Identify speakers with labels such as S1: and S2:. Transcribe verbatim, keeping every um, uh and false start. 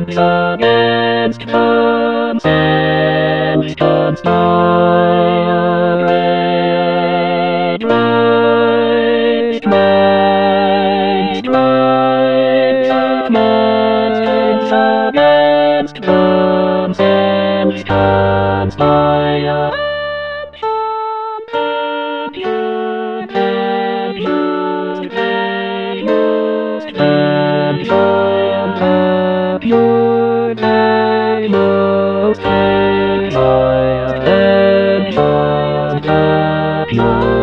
S1: against comes and comes fire. Drive, drive, drive, comes against comes and comes fire. Your name, O Savior, and your